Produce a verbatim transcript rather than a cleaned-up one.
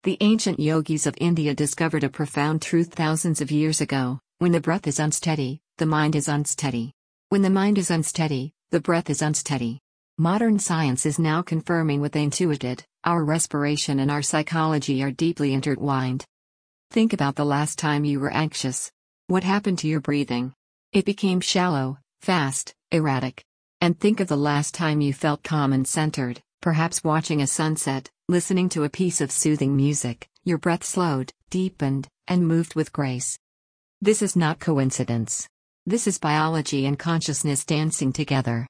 The ancient yogis of India discovered a profound truth thousands of years ago: when the breath is unsteady, the mind is unsteady. When the mind is unsteady, the breath is unsteady. Modern science is now confirming what they intuited: our respiration and our psychology are deeply intertwined. Think about the last time you were anxious. What happened to your breathing? It became shallow, fast, erratic. And think of the last time you felt calm and centered, perhaps watching a sunset, listening to a piece of soothing music. Your breath slowed, deepened, and moved with grace. This is not coincidence. This is biology and consciousness dancing together.